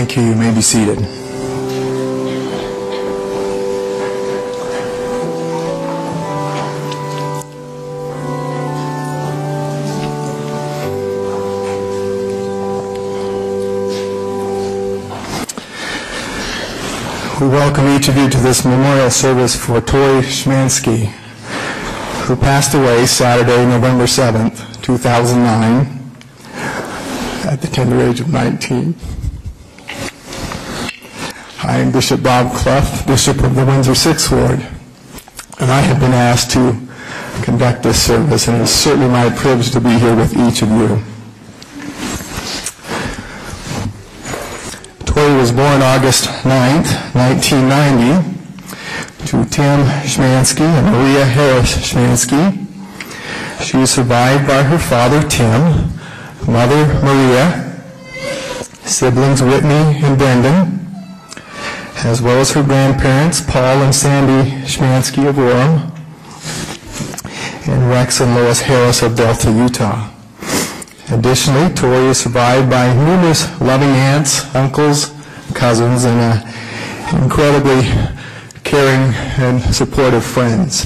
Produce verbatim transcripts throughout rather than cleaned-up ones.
Thank you. You may be seated. We welcome each of you to this memorial service for Tori Schmansky, who passed away Saturday, November seventh, two thousand nine, at the tender age of nineteen. I am Bishop Bob Clough, Bishop of the Windsor Sixth Ward, and I have been asked to conduct this service, and it is certainly my privilege to be here with each of you. Tori was born August ninth, nineteen ninety, to Tim Schmansky and Maria Harris Schmansky. She was survived by her father, Tim, mother, Maria, siblings, Whitney and Brendan, as well as her grandparents, Paul and Sandy Schmansky of Orem, and Rex and Lois Harris of Delta, Utah. Additionally, Tori is survived by numerous loving aunts, uncles, cousins, and uh, incredibly caring and supportive friends.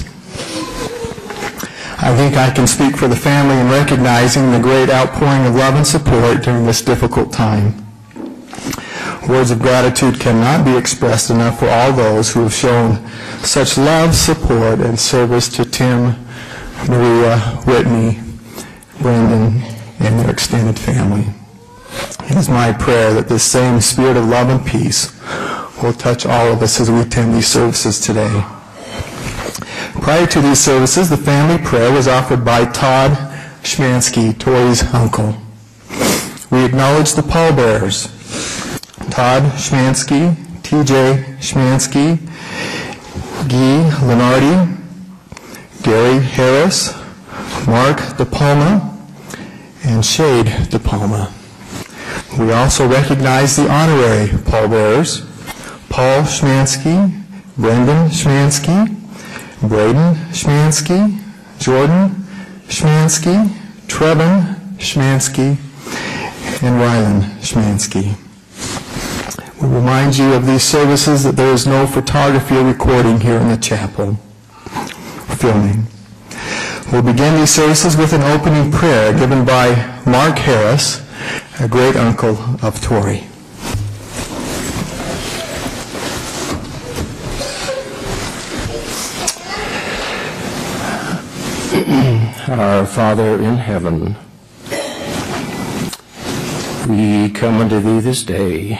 I think I can speak for the family in recognizing the great outpouring of love and support during this difficult time. Words of gratitude cannot be expressed enough for all those who have shown such love, support, and service to Tim, Maria, Whitney, Brendan, and their extended family. It is my prayer that this same spirit of love and peace will touch all of us as we attend these services today. Prior to these services, the family prayer was offered by Todd Schmansky, Tori's uncle. We acknowledge the pallbearers: Todd Schmansky, T J Schmansky, Guy Lenardi, Gary Harris, Mark DePalma, and Shade DePalma. We also recognize the honorary pallbearers: Paul Schmansky, Brendan Schmansky, Braden Schmansky, Jordan Schmansky, Trevin Schmansky, and Rylan Schmansky. We remind you of these services that there is no photography or recording here in the chapel. Filming. We'll begin these services with an opening prayer given by Mark Harris, a great uncle of Tori. Our Father in heaven, we come unto thee this day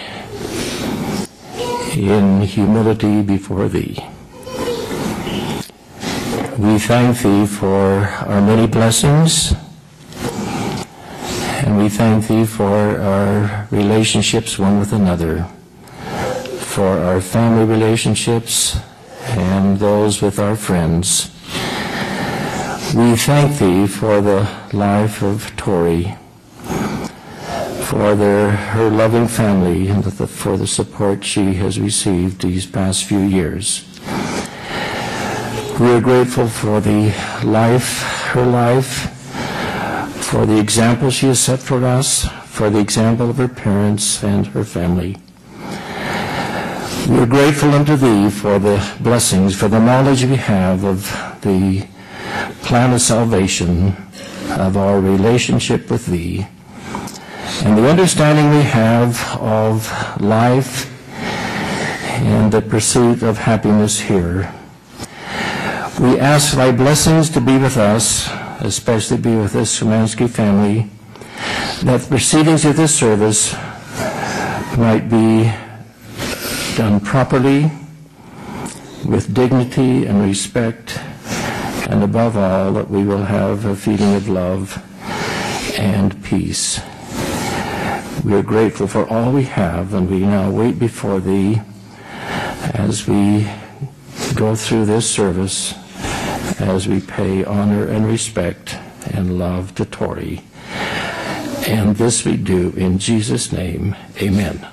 in humility before thee. We thank thee for our many blessings, and we thank thee for our relationships one with another, for our family relationships and those with our friends. We thank thee for the life of Tori, for their, her loving family, and the, for the support she has received these past few years. We are grateful for the life, her life, for the example she has set for us, for the example of her parents and her family. We are grateful unto thee for the blessings, for the knowledge we have of the plan of salvation, of our relationship with thee, and the understanding we have of life and the pursuit of happiness here. We ask thy blessings to be with us, especially be with this Schmansky family, that the proceedings of this service might be done properly, with dignity and respect, and above all, that we will have a feeling of love and peace. We are grateful for all we have, and we now wait before thee as we go through this service, as we pay honor and respect and love to Tori. And this we do in Jesus' name. Amen.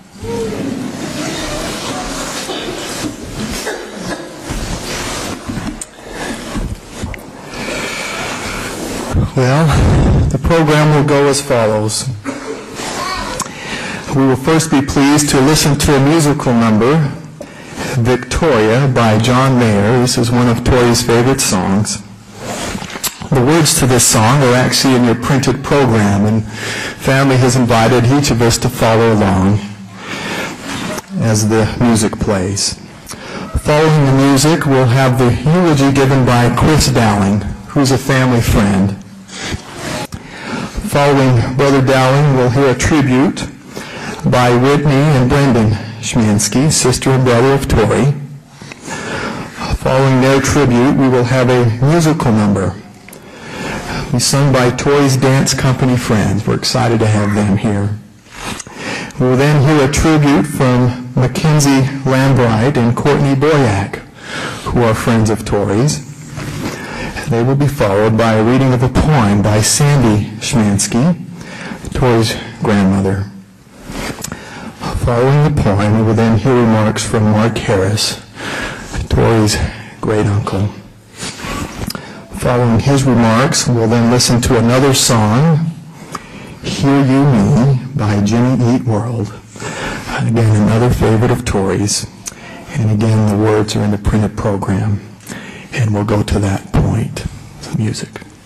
Well, the program will go as follows. We will first be pleased to listen to a musical number, Victoria by John Mayer. This is one of Tori's favorite songs. The words to this song are actually in your printed program, and family has invited each of us to follow along as the music plays. Following the music, we'll have the eulogy given by Chris Dowling, who's a family friend. Following Brother Dowling, we'll hear a tribute by Whitney and Brendan Schmansky, sister and brother of Tori. Following their tribute, we will have a musical number. We sung by Tori's dance company friends. We're excited to have them here. We will then hear a tribute from Mackenzie Lambright and Courtney Boyack, who are friends of Tori's. They will be followed by a reading of a poem by Sandy Schmansky, Tori's grandmother. Following the poem, we will then hear remarks from Mark Harris, Tori's great-uncle. Following his remarks, we'll then listen to another song, Hear You Me by Jimmy Eat World. Again, another favorite of Tori's. And again, the words are in the printed program. And we'll go to that point. Music.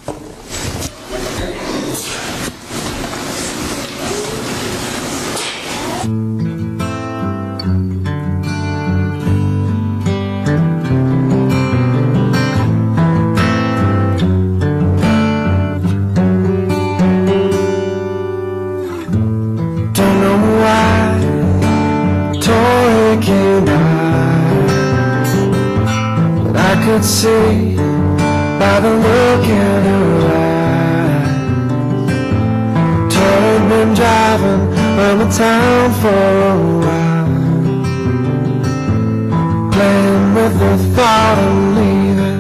See by the look in her eyes, Tori had been driving around the town for a while, playing with the thought of leaving.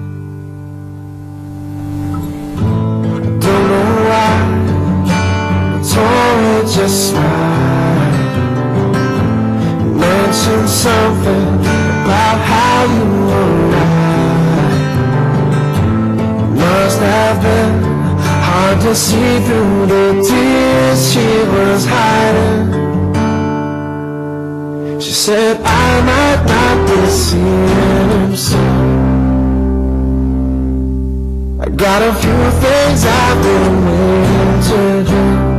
I don't know why, but Tori just smiled, mentioned something about how you were. Must have been hard to see through the tears she was hiding. She said I might not be seeing him soon. I got a few things I've been waiting to do.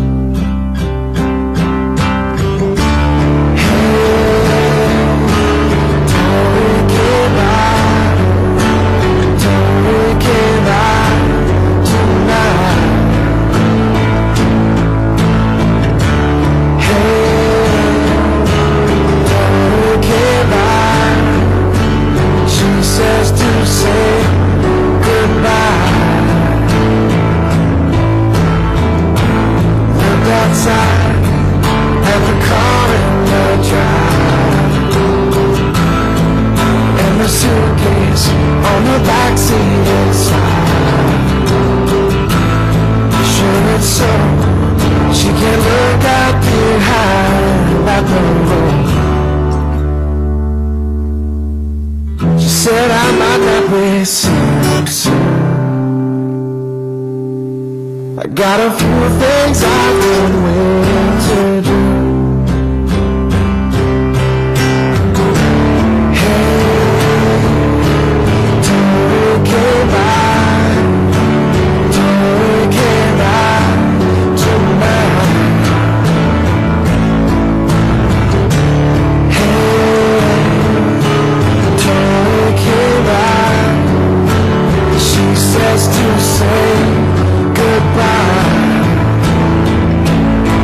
Got a few things I've been waiting to do. Hey, Tori came by, Tori came by tonight. Hey, Tori came by, she says to say goodbye.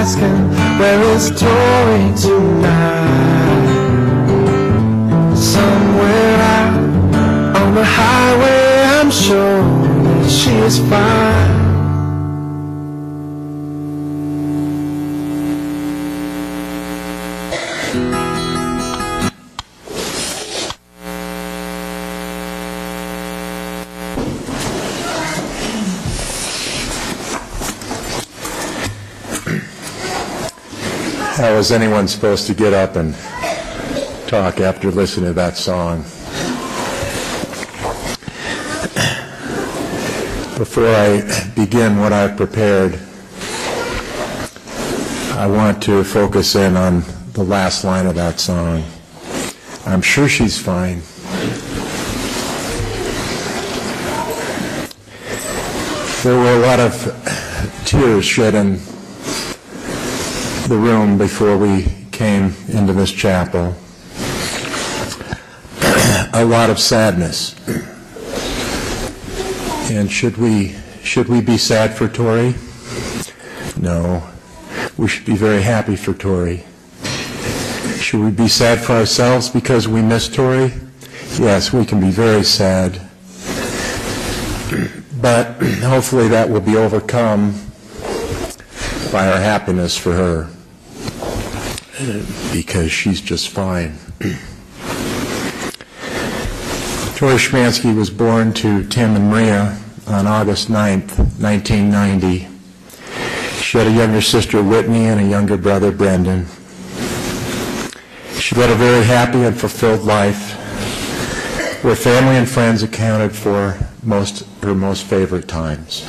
asking, where is Tori tonight? Somewhere out on the highway, I'm sure that she is fine. How is anyone supposed to get up and talk after listening to that song? Before I begin what I've prepared, I want to focus in on the last line of that song. I'm sure she's fine. There were a lot of tears shed in the room before we came into this chapel. A lot of sadness. And should we should we be sad for Tori? No. We should be very happy for Tori. Should we be sad for ourselves because we miss Tori? Yes, we can be very sad. But hopefully that will be overcome by our happiness for her, because she's just fine. Tori Schmansky was born to Tim and Maria on August ninth, nineteen ninety. She had a younger sister, Whitney, and a younger brother, Brendan. She led a very happy and fulfilled life, where family and friends accounted for most her most favorite times.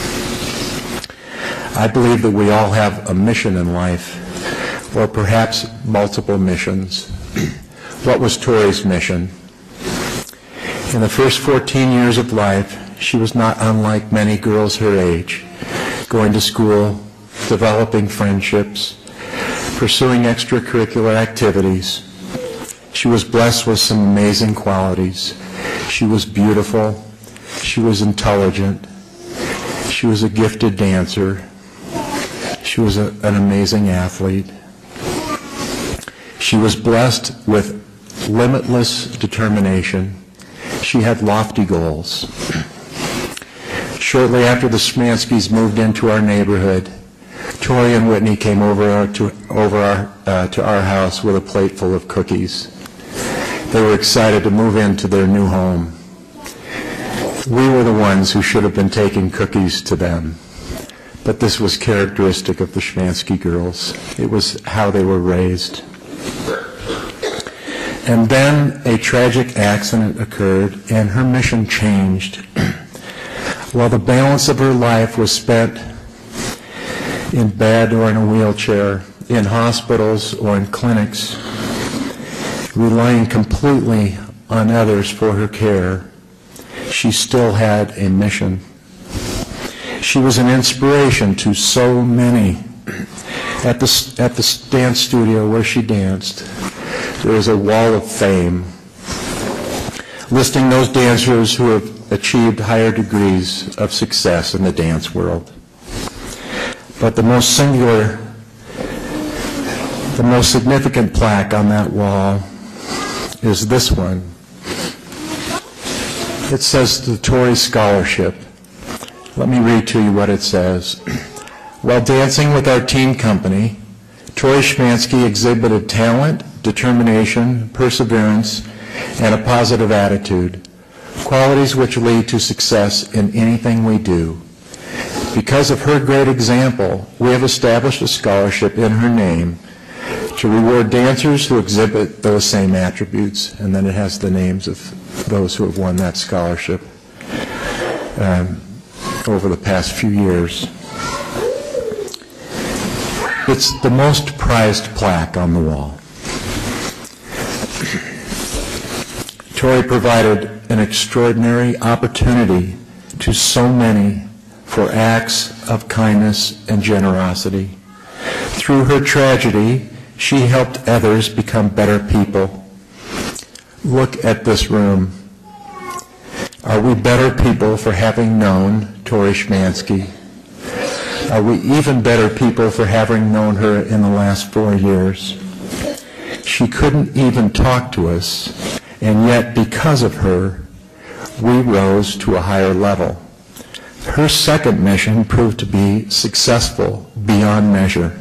I believe that we all have a mission in life, or perhaps multiple missions. What was Tori's mission? In the first fourteen years of life, she was not unlike many girls her age, going to school, developing friendships, pursuing extracurricular activities. She was blessed with some amazing qualities. She was beautiful. She was intelligent. She was a gifted dancer. She was a, an amazing athlete. She was blessed with limitless determination. She had lofty goals. Shortly after the Schmanskys moved into our neighborhood, Tori and Whitney came over, our, to, over our, uh, to our house with a plate full of cookies. They were excited to move into their new home. We were the ones who should have been taking cookies to them, but this was characteristic of the Schmansky girls. It was how they were raised. And then a tragic accident occurred, and her mission changed. While the balance of her life was spent in bed or in a wheelchair, in hospitals or in clinics, relying completely on others for her care, she still had a mission. She was an inspiration to so many. At the, at the dance studio where she danced, there is a wall of fame listing those dancers who have achieved higher degrees of success in the dance world. But the most singular, the most significant plaque on that wall is this one. It says the Tori Scholarship. Let me read to you what it says. While dancing with our teen company, Tori Schmansky exhibited talent, determination, perseverance, and a positive attitude, qualities which lead to success in anything we do. Because of her great example, we have established a scholarship in her name to reward dancers who exhibit those same attributes, and then it has the names of those who have won that scholarship um, over the past few years. It's the most prized plaque on the wall. Tori provided an extraordinary opportunity to so many for acts of kindness and generosity. Through her tragedy, she helped others become better people. Look at this room. Are we better people for having known Tori Schmansky? Are we even better people for having known her in the last four years? She couldn't even talk to us, and yet because of her, we rose to a higher level. Her second mission proved to be successful beyond measure.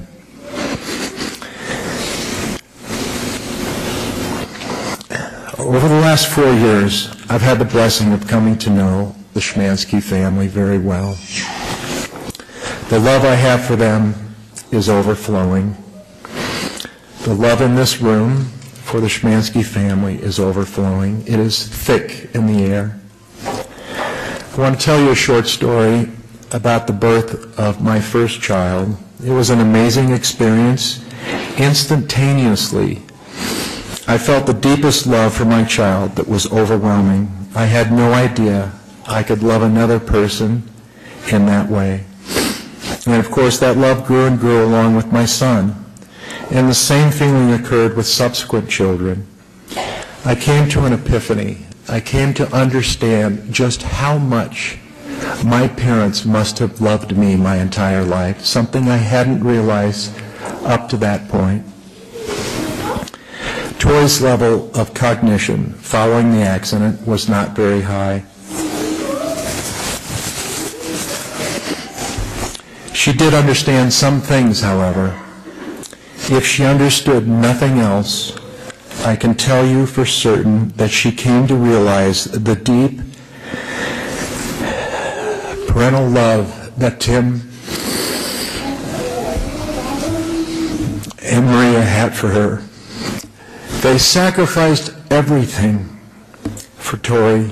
Over the last four years, I've had the blessing of coming to know the Schmansky family very well. The love I have for them is overflowing. The love in this room for the Schmansky family is overflowing. It is thick in the air. I want to tell you a short story about the birth of my first child. It was an amazing experience. Instantaneously, I felt the deepest love for my child that was overwhelming. I had no idea I could love another person in that way. And of course, that love grew and grew along with my son. And the same feeling occurred with subsequent children. I came to an epiphany. I came to understand just how much my parents must have loved me my entire life, something I hadn't realized up to that point. Tori's level of cognition following the accident was not very high. She did understand some things, however. If she understood nothing else, I can tell you for certain that she came to realize the deep parental love that Tim and Maria had for her. They sacrificed everything for Tori.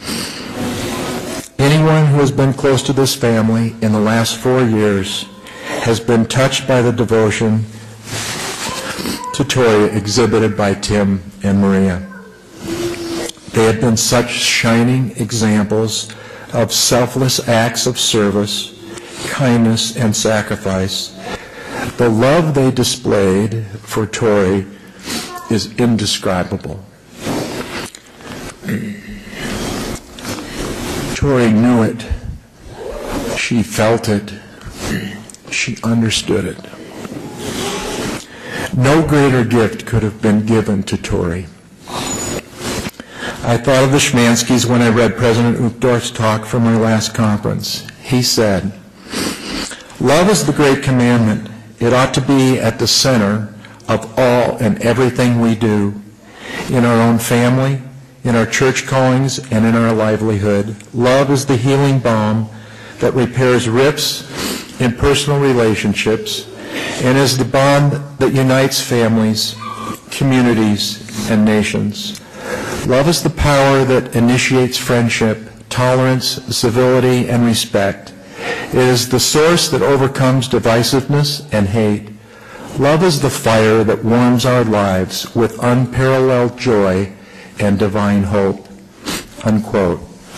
Anyone who has been close to this family in the last four years has been touched by the devotion to Tori exhibited by Tim and Maria. They have been such shining examples of selfless acts of service, kindness, and sacrifice. The love they displayed for Tori is indescribable. Tori knew it. She felt it. She understood it. No greater gift could have been given to Tori. I thought of the Schmanskys when I read President Uchtdorf's talk from our last conference. He said, "Love is the great commandment. It ought to be at the center of all and everything we do, in our own family, in our church callings, and in our livelihood. Love is the healing balm that repairs rifts in personal relationships and is the bond that unites families, communities, and nations. Love is the power that initiates friendship, tolerance, civility, and respect. It is the source that overcomes divisiveness and hate. Love is the fire that warms our lives with unparalleled joy and divine hope." Unquote.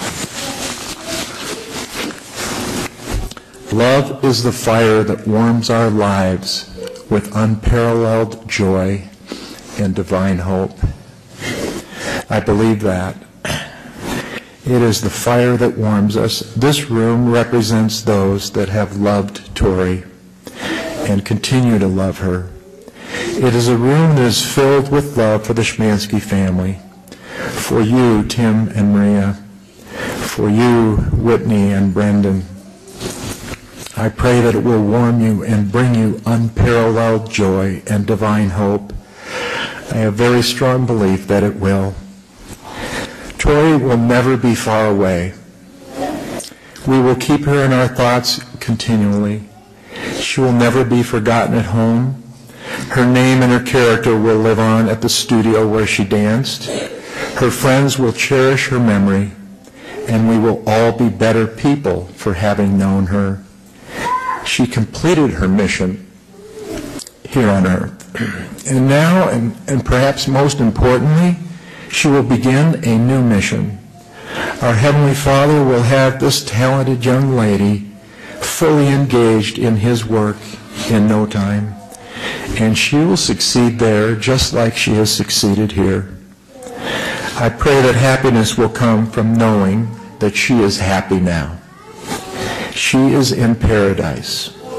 Love is the fire that warms our lives with unparalleled joy and divine hope. I believe that. It is the fire that warms us. This room represents those that have loved Tori and continue to love her. It is a room that is filled with love for the Schmansky family, for you, Tim and Maria, for you, Whitney and Brendan. I pray that it will warm you and bring you unparalleled joy and divine hope. I have very strong belief that it will. Tori will never be far away. We will keep her in our thoughts continually. She will never be forgotten at home. Her name and her character will live on at the studio where she danced. Her friends will cherish her memory, and we will all be better people for having known her. She completed her mission here on earth. And now, and, and perhaps most importantly, she will begin a new mission. Our Heavenly Father will have this talented young lady fully engaged in His work in no time, and she will succeed there just like she has succeeded here. I pray that happiness will come from knowing that she is happy now. She is in paradise.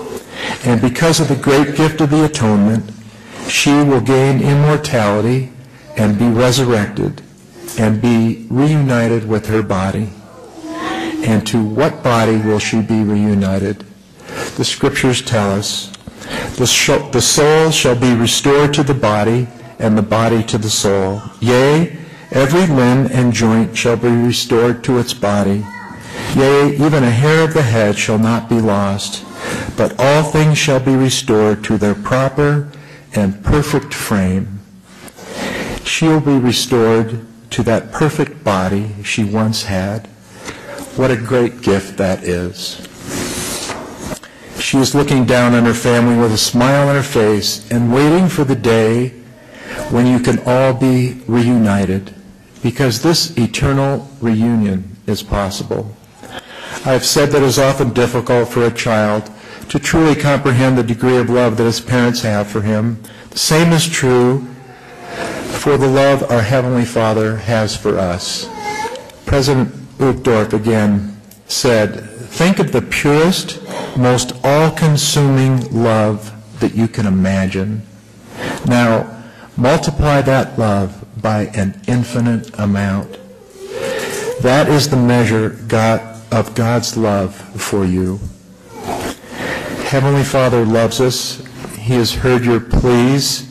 And because of the great gift of the atonement, she will gain immortality and be resurrected and be reunited with her body. And to what body will she be reunited? The scriptures tell us, the, sh- the soul shall be restored to the body, and the body to the soul. Yea, every limb and joint shall be restored to its body. Yea, even a hair of the head shall not be lost, but all things shall be restored to their proper and perfect frame. She will be restored to that perfect body she once had. What a great gift that is. She is looking down on her family with a smile on her face and waiting for the day when you can all be reunited, because this eternal reunion is possible. I have said that it is often difficult for a child to truly comprehend the degree of love that his parents have for him. The same is true for the love our Heavenly Father has for us. President Uchtdorf again said, "Think of the purest, most all-consuming love that you can imagine. Now, multiply that love by an infinite amount." That is the measure God, of God's love for you. Heavenly Father loves us. He has heard your pleas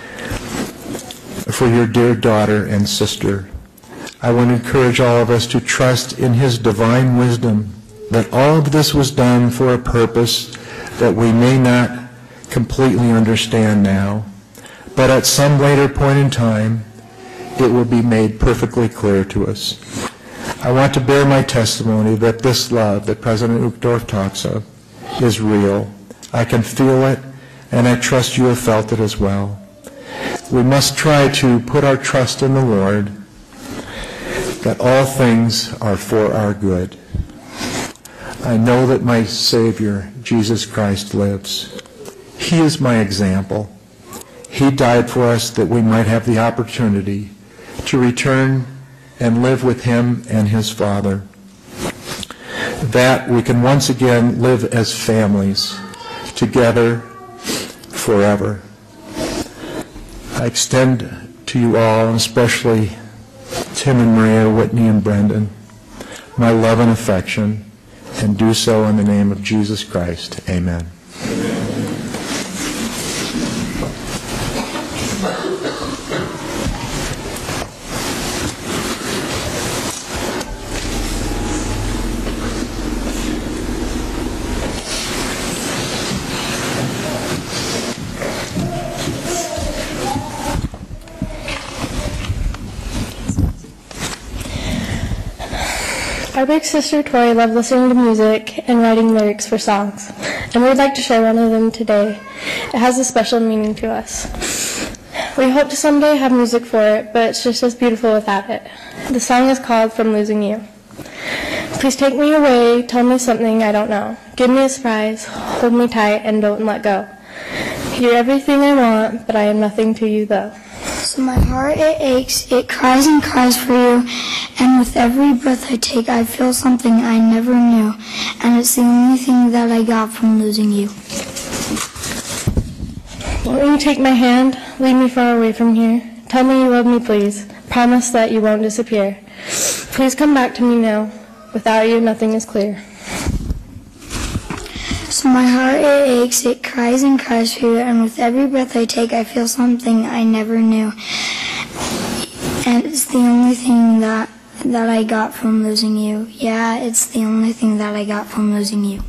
for your dear daughter and sister. I want to encourage all of us to trust in His divine wisdom that all of this was done for a purpose that we may not completely understand now, but at some later point in time, it will be made perfectly clear to us. I want to bear my testimony that this love that President Uchtdorf talks of is real. I can feel it, and I trust you have felt it as well. We must try to put our trust in the Lord, that all things are for our good. I know that my Savior, Jesus Christ, lives. He is my example. He died for us that we might have the opportunity to return and live with Him and His Father. That we can once again live as families together forever. I extend to you all, and especially Tim and Maria, Whitney and Brendan, my love and affection, and do so in the name of Jesus Christ. Amen. Our big sister Tori loved listening to music and writing lyrics for songs, and we'd like to share one of them today. It has a special meaning to us. We hope to someday have music for it, but it's just as beautiful without it. The song is called From Losing You. Please take me away, tell me something I don't know. Give me a surprise, hold me tight, and don't let go. You're everything I want, but I am nothing to you though. So my heart, it aches, it cries and cries for you, and with every breath I take, I feel something I never knew, and it's the only thing that I got from losing you. Won't you take my hand, lead me far away from here? Tell me you love me, please. Promise that you won't disappear. Please come back to me now. Without you, nothing is clear. So my heart, it aches, it cries and cries for you, and with every breath I take, I feel something I never knew. And it's the only thing that, that I got from losing you. Yeah, it's the only thing that I got from losing you.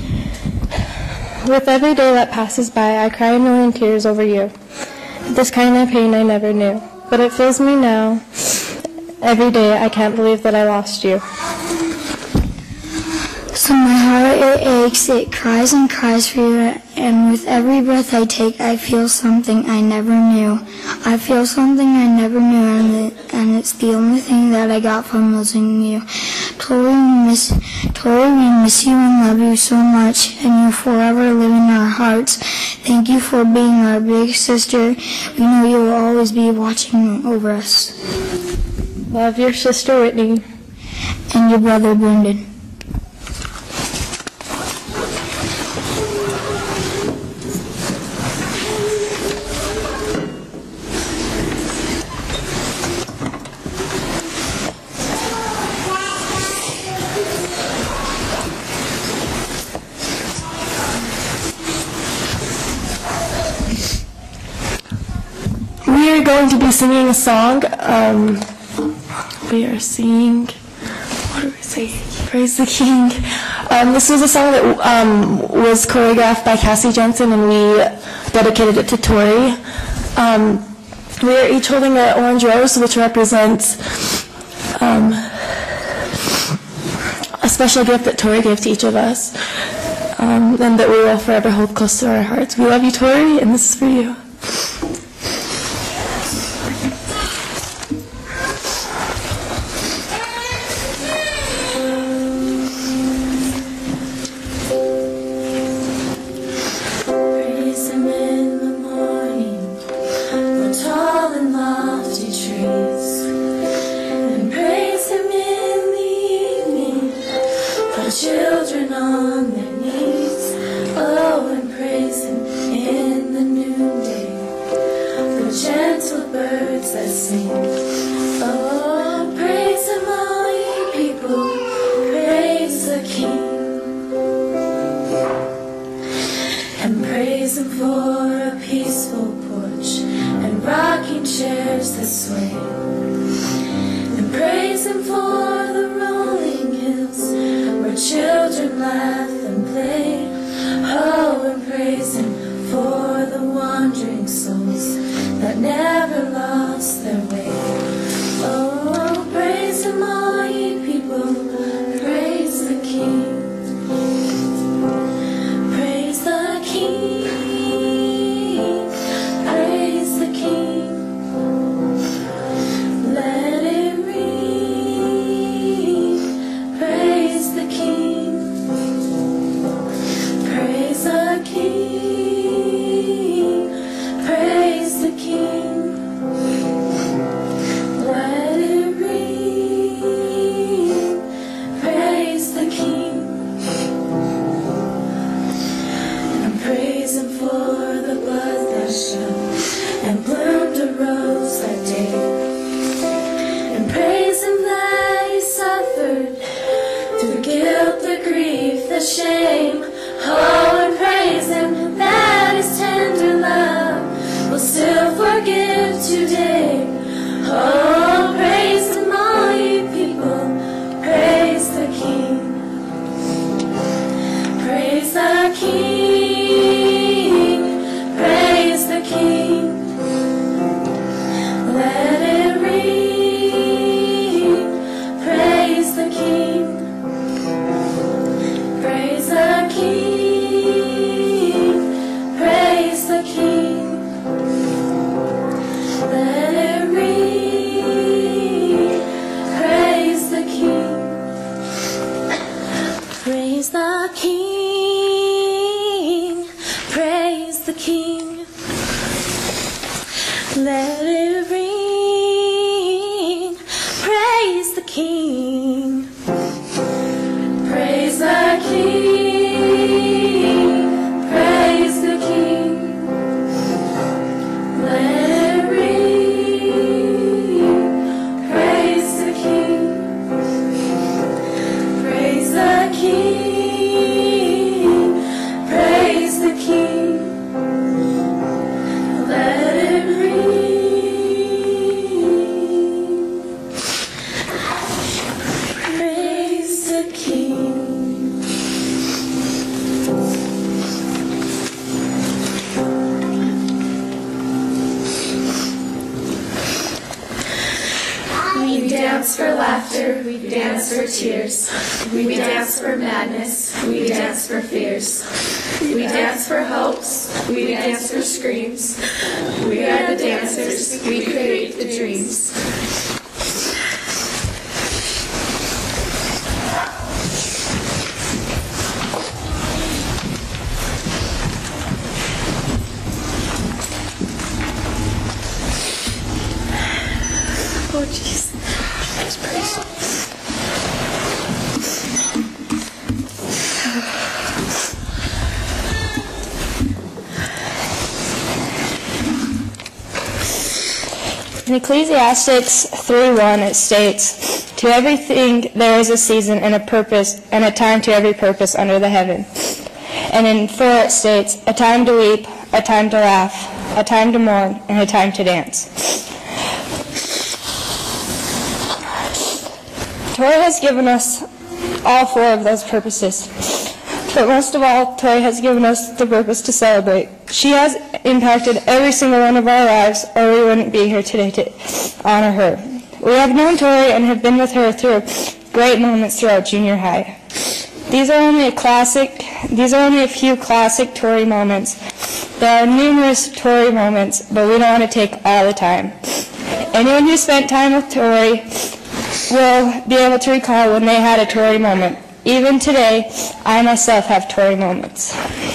With every day that passes by, I cry a million tears over you. This kind of pain I never knew. But it fills me now. Every day I can't believe that I lost you. So my heart, it aches, it cries and cries for you, and with every breath I take, I feel something I never knew. I feel something I never knew, and, it, and it's the only thing that I got from losing you. Tori, we miss, Tori, we miss you and love you so much, and you forever live in our hearts. Thank you for being our big sister. We know you will always be watching over us. Love your sister Whitney. And your brother Brendan. we are going to be singing a song. Um, we are singing, what do we say? Praise the King. Um, this was a song that um, was choreographed by Cassie Jensen, and we dedicated it to Tori. Um, we are each holding an orange rose, which represents um, a special gift that Tori gave to each of us, um, and that we will forever hold close to our hearts. We love you, Tori, and this is for you. Children on their knees, oh, and praise Him in the noonday. The gentle birds that sing, oh, praise Him, all ye people, praise the King. And praise Him for a peaceful porch and rocking chairs that sway. And praise Him for the rolling hills where children laugh and play. Oh, and praise Him for the wandering souls that never lost their way. Oh, praise Him, all ye people, praise the King. Praise the King, praise the King. Let it ring, praise the King. Praise the King, praise the King. Let it ring, praise the King. And praise Him for the blood that shone and bloomed a rose that day. And praise Him that He suffered through guilt, the grief, the shame. Oh, and praise Him that His tender love will still forgive today. Oh, praise Him, all ye people, praise the King. Praise the King, praise the King. Let it ring, praise the King. Praise the King, praise the King. Let it ring, praise the King. Praise the King, praise the King. Let it ring, praise the King. Praise the King, praise the King. Let it ring, praise the King. Praise the King, praise the King. Let it ring, praise the King. We dance for laughter, we dance for tears, we dance for madness, we dance for fears, we dance for hopes, we dance for screams. We are the dancers, we create the dreams. Oh, jeez. Praise, praise. In Ecclesiastes three one, it states, "To everything there is a season and a purpose, and a time to every purpose under the heaven." And in four it states, "A time to weep, a time to laugh, a time to mourn, and a time to dance. Tori has given us all four of those purposes. But most of all, Tori has given us the purpose to celebrate. She has impacted every single one of our lives, or we wouldn't be here today to honor her. We have known Tori and have been with her through great moments throughout junior high. These are only a classic, these are only a few classic Tori moments. There are numerous Tori moments, but we don't want to take all the time. Anyone who spent time with Tori will be able to recall when they had a Tori moment. Even today, I myself have Tori moments.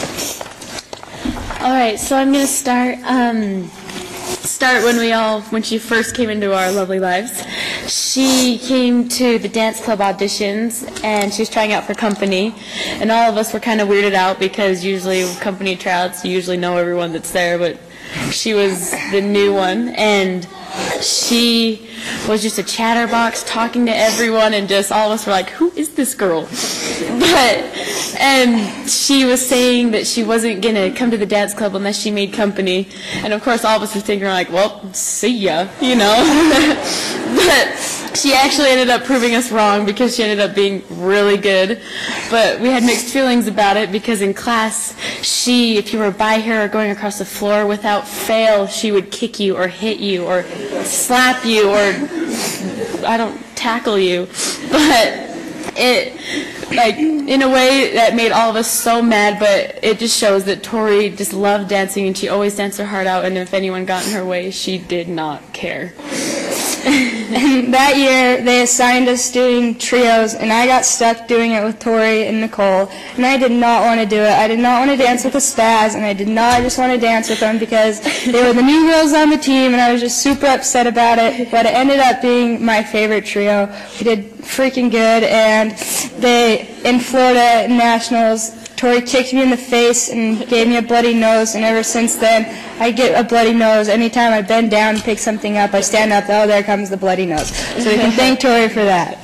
All right, so I'm going to start um, start when we all when she first came into our lovely lives. She came to the dance club auditions, and she was trying out for company, and all of us were kind of weirded out because usually company tryouts, you usually know everyone that's there, but she was the new one, and she was just a chatterbox talking to everyone, and just all of us were like, who is this girl? But, and she was saying that she wasn't going to come to the dance club unless she made company, and of course all of us were thinking like, well, see ya, you know. But she actually ended up proving us wrong because she ended up being really good. But we had mixed feelings about it because in class, she, if you were by her or going across the floor, without fail, she would kick you or hit you or slap you or, I don't, tackle you. But it, like, in a way that made all of us so mad, but it just shows that Tori just loved dancing and she always danced her heart out, and if anyone got in her way, she did not care. And that year, they assigned us doing trios, and I got stuck doing it with Tori and Nicole, and I did not want to do it. I did not want to dance with the Spaz, and I did not just want to dance with them because they were the new girls on the team, and I was just super upset about it, but it ended up being my favorite trio. We did freaking good, and they, in Florida Nationals, Tori kicked me in the face and gave me a bloody nose, and ever since then, I get a bloody nose. Anytime I bend down and pick something up, I stand up, oh, there comes the bloody nose. So we can thank Tori for that.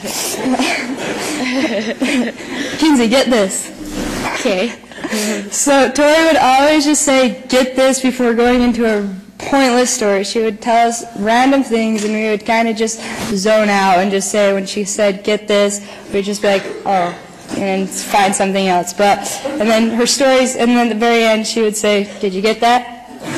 Kinsey, get this. Okay. So Tori would always just say, get this, before going into a pointless story. She would tell us random things, and we would kind of just zone out and just say, when she said, get this, we'd just be like, oh, and find something else. But, and then her stories, and then at the very end, she would say, did you get that?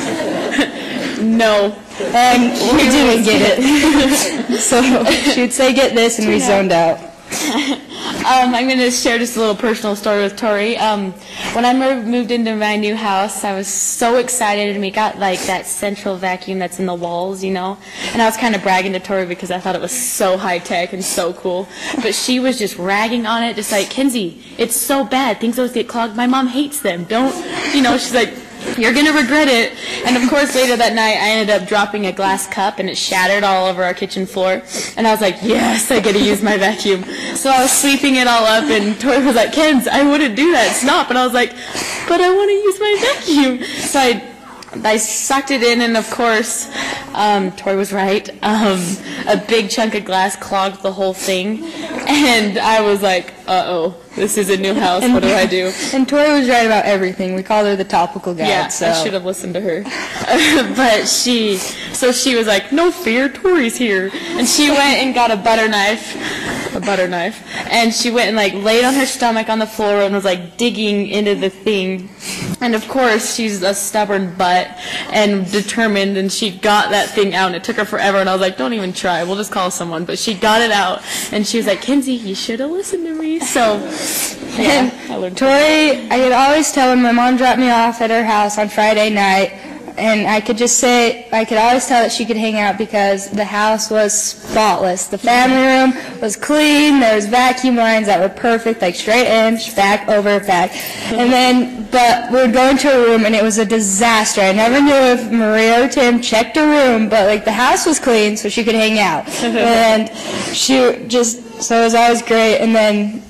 No. And we didn't get it. So she would say, get this, and we zoned out. Um, I'm going to share just a little personal story with Tori. Um, when I moved into my new house, I was so excited, and we got like that central vacuum that's in the walls, you know, and I was kind of bragging to Tori because I thought it was so high-tech and so cool, but she was just ragging on it, just like, Kinsey, it's so bad, things always get clogged, my mom hates them, don't, you know, she's like, you're going to regret it. And of course later that night I ended up dropping a glass cup and it shattered all over our kitchen floor, and I was like, yes, I get to use my vacuum. So I was sweeping it all up, and Tori was like, Kens, I wouldn't do that, stop. And I was like, but I want to use my vacuum. So I I sucked it in, and of course, um, Tori was right. Um, a big chunk of glass clogged the whole thing, and I was like, uh-oh, this is a new house, what do I do? And Tori was right about everything. We called her the topical guide. Yeah, so. I should have listened to her. But she, so she was like, no fear, Tori's here. And she went and got a butter knife, a butter knife, and she went and like laid on her stomach on the floor and was like digging into the thing. And of course, she's a stubborn butt and determined, and she got that thing out, and it took her forever, and I was like, don't even try, we'll just call someone. But she got it out, and she was like, Kinsey, you should have listened to me. So, yeah, I learned. Tori, I could always tell when my mom dropped me off at her house on Friday night, and I could just say, I could always tell that she could hang out because the house was spotless. The family room was clean, there was vacuum lines that were perfect, like straight inch, back, over, back. And then, but we would go into a room and it was a disaster. I never knew if Maria or Tim checked a room, but like the house was clean so she could hang out. And she just, so it was always great. And then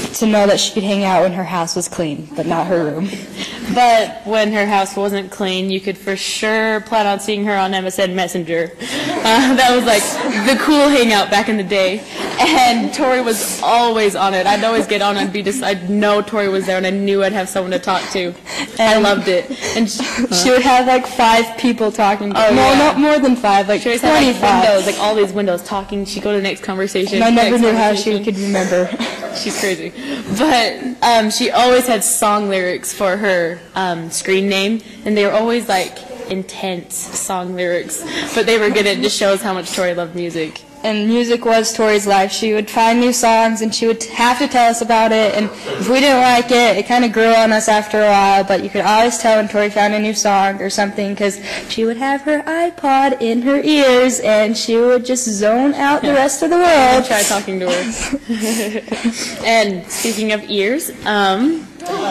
to know that she could hang out when her house was clean, but not her room. But when her house wasn't clean, you could for sure plan on seeing her on M S N Messenger. Uh, that was like the cool hangout back in the day. And Tori was always on it. I'd always get on and be just, I'd know Tori was there and I knew I'd have someone to talk to. And I loved it. And she, She would have like five people talking. Oh, no, yeah. not more than five, like she always had like twenty-five. windows, like all these windows talking. She'd go to the next conversation. And I never next knew how she conversation. could remember. She's crazy. But um, she always had song lyrics for her um, screen name, and they were always like intense song lyrics. But they were good. It just shows how much Tori loved music. And music was Tori's life. She would find new songs and she would have to tell us about it, and if we didn't like it, it kind of grew on us after a while, but you could always tell when Tori found a new song or something, because she would have her iPod in her ears and she would just zone out the rest of the I'll world. try talking to her. And speaking of ears, um,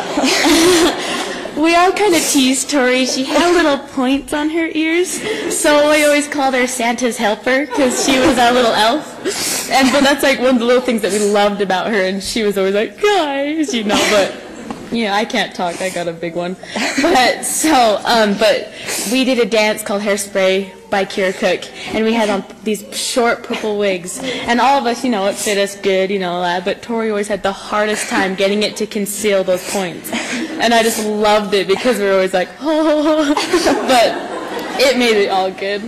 we all kind of teased Tori. She had little points on her ears, so we always called her Santa's helper because she was our little elf. And but that's like one of the little things that we loved about her. And she was always like, guys, you know. But you know, I can't talk. I got a big one. But so, um, but we did a dance called Hairspray by Kira Cook, and we had on these short purple wigs, and all of us, you know, it fit us good, you know, that, but Tori always had the hardest time getting it to conceal those points, and I just loved it because we were always like, oh, but it made it all good.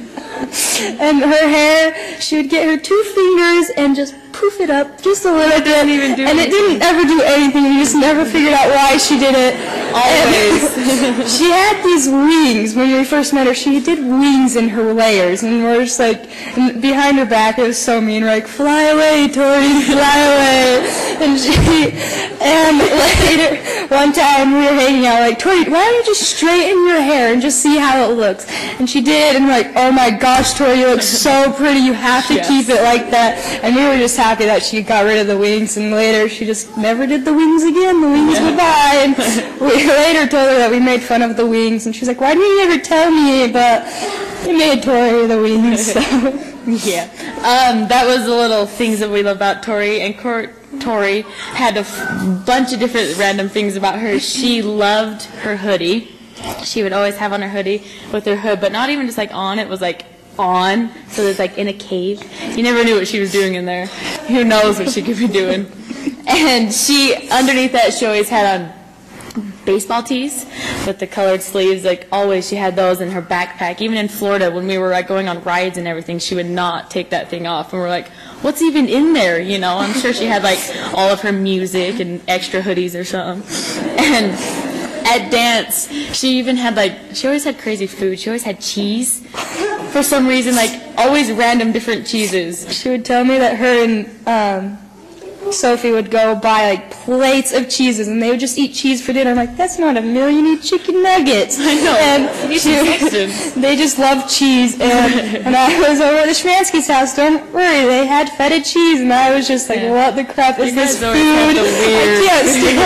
And her hair, she would get her two fingers and just poof it up just a little It bit. didn't even do and it anything. didn't ever do anything. You just never figured out why she did it. Always. And she had these wings when we first met her. She did wings in her layers, and we're just like, and behind her back it was so mean. We're like, fly away, Tori, fly away. And she, and later, one time we were hanging out, like, Tori, why don't you just straighten your hair and just see how it looks? And she did, and we're like, oh my gosh, Tori, you look so pretty. You have to Yes. keep it like that. And we were just happy that she got rid of the wings, and later she just never did the wings again. The wings were bye. And we later told her that we made fun of the wings, and she was like, why didn't you ever tell me? But we made Tori the wings. So. Yeah. Um, that was the little things that we love about Tori. And Cor- Tori had a f- bunch of different random things about her. She loved her hoodie. She would always have on her hoodie with her hood, but not even just like on, it was like on, so it's like in a cave. You never knew what she was doing in there. Who knows what she could be doing. And she, underneath that, she always had on baseball tees with the colored sleeves. Like always, she had those in her backpack. Even in Florida, when we were like going on rides and everything, she would not take that thing off. And we're like, what's even in there? You know, I'm sure she had like all of her music and extra hoodies or something. And at dance, she even had like, she always had crazy food. She always had cheese. For some reason, like always random different cheeses. She would tell me that her and um, Sophie would go buy like plates of cheeses, and they would just eat cheese for dinner. I'm like, that's not a meal. You need chicken nuggets. I know. And You she, need some substance. they just love cheese. And, and I was over at the Schmansky's house. Don't worry, they had feta cheese, and I was just like, Yeah. what the crap is You this guys food? always have the weird- I can't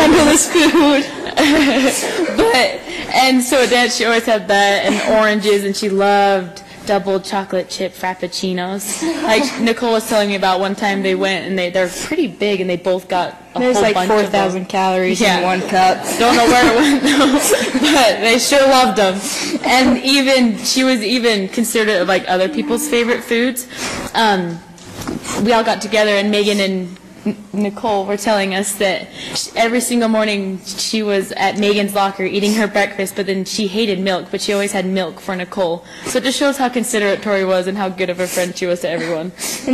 stand this food. But, and so at dance, she always had that and oranges, and she loved double chocolate chip frappuccinos. Like Nicole was telling me about one time they went and they, they're pretty big, and they both got a There's whole like bunch four of them. thousand calories Yeah. in one cup. Don't know where it went though, but they sure loved them. And even, she was even considered like other people's favorite foods. Um, we all got together, and Megan and N- Nicole were telling us that sh- every single morning she was at Megan's locker eating her breakfast, but then she hated milk, but she always had milk for Nicole. So it just shows how considerate Tori was and how good of a friend she was to everyone.